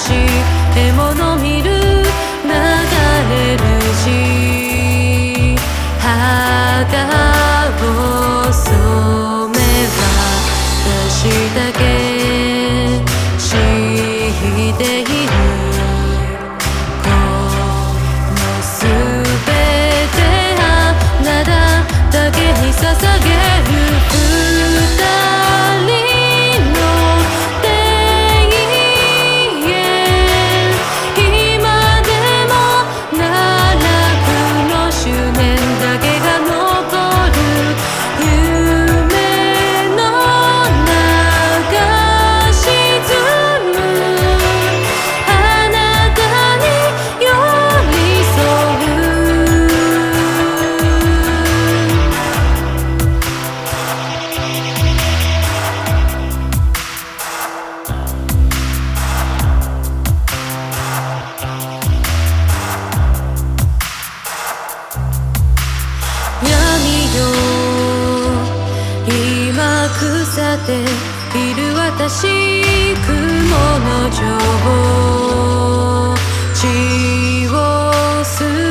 し獲物見る流れるし肌を染めは私だけ知っているこのすべてあなただけに捧げる二人の永遠今でも奈落の執念だけが残る夢の中沈むあなたに寄り添う闇よ今腐っている私雲の上血を吸う